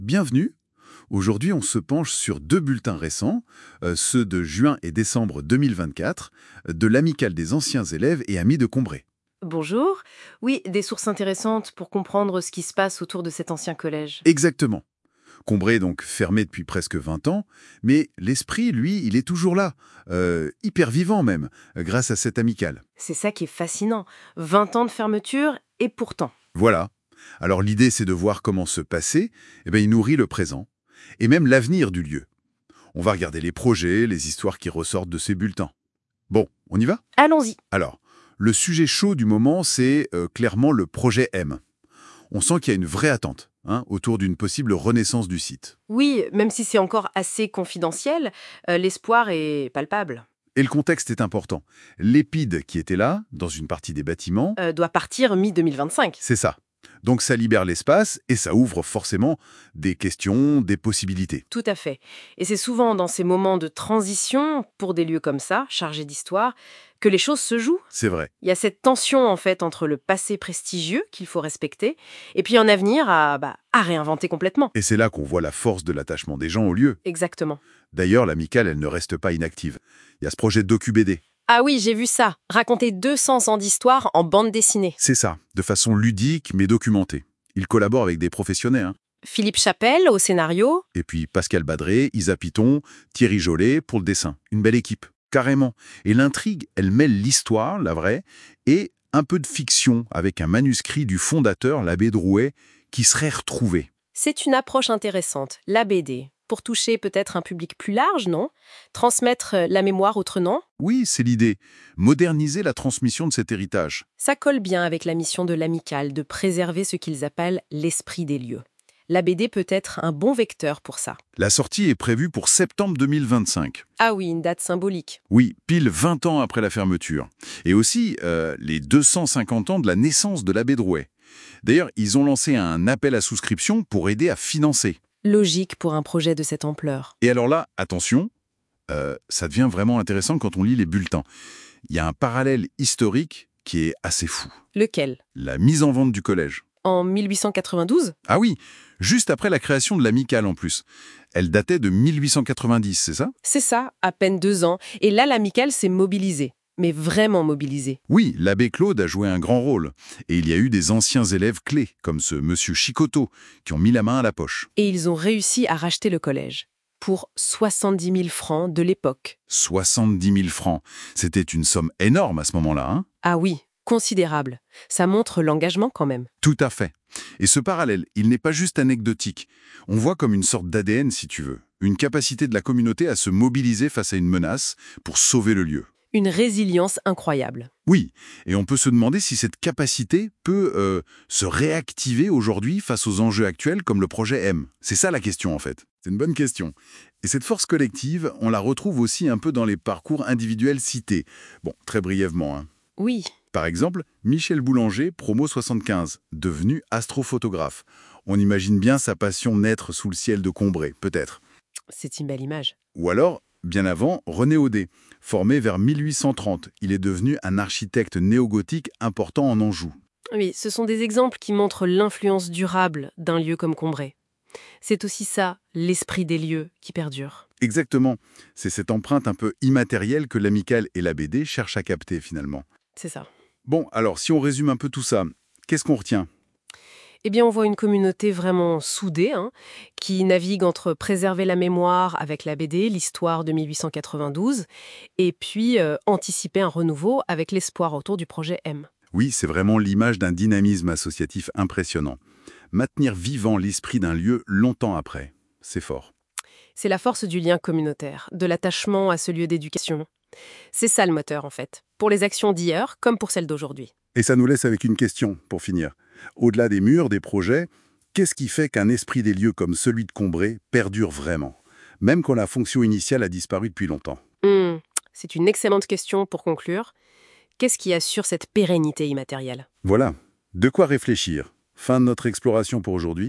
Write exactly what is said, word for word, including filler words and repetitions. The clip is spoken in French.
Bienvenue. Aujourd'hui, on se penche sur deux bulletins récents, euh, ceux de juin et décembre deux mille vingt-quatre, euh, de l'Amicale des anciens élèves et amis de Combray. Bonjour. Oui, des sources intéressantes pour comprendre ce qui se passe autour de cet ancien collège. Exactement. Combray est donc fermé depuis presque vingt ans, mais l'esprit, lui, il est toujours là, euh, hyper vivant même, euh, grâce à cette amicale. C'est ça qui est fascinant. vingt ans de fermeture et pourtant. Voilà. Alors l'idée, c'est de voir comment ce passé, eh ben, il nourrit le présent, et même l'avenir du lieu. On va regarder les projets, les histoires qui ressortent de ces bulletins. Bon, on y va? Allons-y. Alors, le sujet chaud du moment, c'est euh, clairement le projet M. On sent qu'il y a une vraie attente hein, autour d'une possible renaissance du site. Oui, même si c'est encore assez confidentiel, euh, l'espoir est palpable. Et le contexte est important. L'épide qui était là, dans une partie des bâtiments, Euh, doit partir mi deux mille vingt-cinq. c'est ça. Donc ça libère l'espace et ça ouvre forcément des questions, des possibilités. Tout à fait. Et c'est souvent dans ces moments de transition, pour des lieux comme ça, chargés d'histoire, que les choses se jouent. C'est vrai. Il y a cette tension en fait entre le passé prestigieux qu'il faut respecter et puis un avenir à, bah, à réinventer complètement. Et c'est là qu'on voit la force de l'attachement des gens au lieu. Exactement. D'ailleurs, l'amicale, elle ne reste pas inactive. Il y a ce projet docu-B D. Ah oui, j'ai vu ça. Raconter deux cents ans d'histoire en bande dessinée. C'est ça, de façon ludique mais documentée. Il collabore avec des professionnels. Hein. Philippe Chapelle au scénario. Et puis Pascal Badré, Isa Piton, Thierry Jolet pour le dessin. Une belle équipe, carrément. Et l'intrigue, elle mêle l'histoire, la vraie, et un peu de fiction avec un manuscrit du fondateur, l'abbé Drouet, qui serait retrouvé. C'est une approche intéressante, la B D. Pour toucher peut-être un public plus large, non? Transmettre la mémoire autrement? Oui, c'est l'idée. Moderniser la transmission de cet héritage. Ça colle bien avec la mission de l'amicale de préserver ce qu'ils appellent l'esprit des lieux. La B D peut être un bon vecteur pour ça. La sortie est prévue pour septembre deux mille vingt-cinq. Ah oui, une date symbolique. Oui, pile vingt ans après la fermeture. Et aussi euh, les deux cent cinquante ans de la naissance de l'abbé Drouet. D'ailleurs, ils ont lancé un appel à souscription pour aider à financer. Logique pour un projet de cette ampleur. Et alors là, attention, euh, ça devient vraiment intéressant quand on lit les bulletins. Il y a un parallèle historique qui est assez fou. Lequel? La mise en vente du collège. En mille huit cent quatre-vingt-douze? Ah oui, juste après la création de l'amicale en plus. Elle datait de mille huit cent quatre-vingt-dix, c'est ça? C'est ça, à peine deux ans. Et là, l'amicale s'est mobilisée. Mais vraiment mobilisée. Oui, l'abbé Claude a joué un grand rôle. Et il y a eu des anciens élèves clés, comme ce monsieur Chicoteau, qui ont mis la main à la poche. Et ils ont réussi à racheter le collège. Pour soixante-dix mille francs de l'époque. soixante-dix mille francs. C'était une somme énorme à ce moment-là, hein? Ah oui, considérable. Ça montre l'engagement quand même. Tout à fait. Et ce parallèle, il n'est pas juste anecdotique. On voit comme une sorte d'A D N, si tu veux. Une capacité de la communauté à se mobiliser face à une menace pour sauver le lieu. Une résilience incroyable. Oui, et on peut se demander si cette capacité peut euh, se réactiver aujourd'hui face aux enjeux actuels comme le projet M. C'est ça la question en fait. C'est une bonne question. Et cette force collective, on la retrouve aussi un peu dans les parcours individuels cités. Bon, très brièvement. Hein. Oui. Par exemple, Michel Boulanger, promo soixante-quinze, devenu astrophotographe. On imagine bien sa passion naître sous le ciel de Combray, peut-être. C'est une belle image. Ou alors, bien avant, René Audet, formé vers mille huit cent trente. Il est devenu un architecte néogothique important en Anjou. Oui, ce sont des exemples qui montrent l'influence durable d'un lieu comme Combray. C'est aussi ça, l'esprit des lieux, qui perdure. Exactement. C'est cette empreinte un peu immatérielle que l'amicale et la B D cherchent à capter finalement. C'est ça. Bon, alors, si on résume un peu tout ça, qu'est-ce qu'on retient ? Eh bien, on voit une communauté vraiment soudée, hein, qui navigue entre préserver la mémoire avec la B D, l'histoire de mille huit cent quatre-vingt-douze, et puis euh, anticiper un renouveau avec l'espoir autour du projet M. Oui, c'est vraiment l'image d'un dynamisme associatif impressionnant. Maintenir vivant l'esprit d'un lieu longtemps après, c'est fort. C'est la force du lien communautaire, de l'attachement à ce lieu d'éducation. C'est ça le moteur, en fait, pour les actions d'hier comme pour celles d'aujourd'hui. Et ça nous laisse avec une question, pour finir. Au-delà des murs, des projets, qu'est-ce qui fait qu'un esprit des lieux comme celui de Combray perdure vraiment, même quand la fonction initiale a disparu depuis longtemps? Hmm, c'est une excellente question pour conclure. Qu'est-ce qui assure cette pérennité immatérielle ? Voilà, de quoi réfléchir. Fin de notre exploration pour aujourd'hui.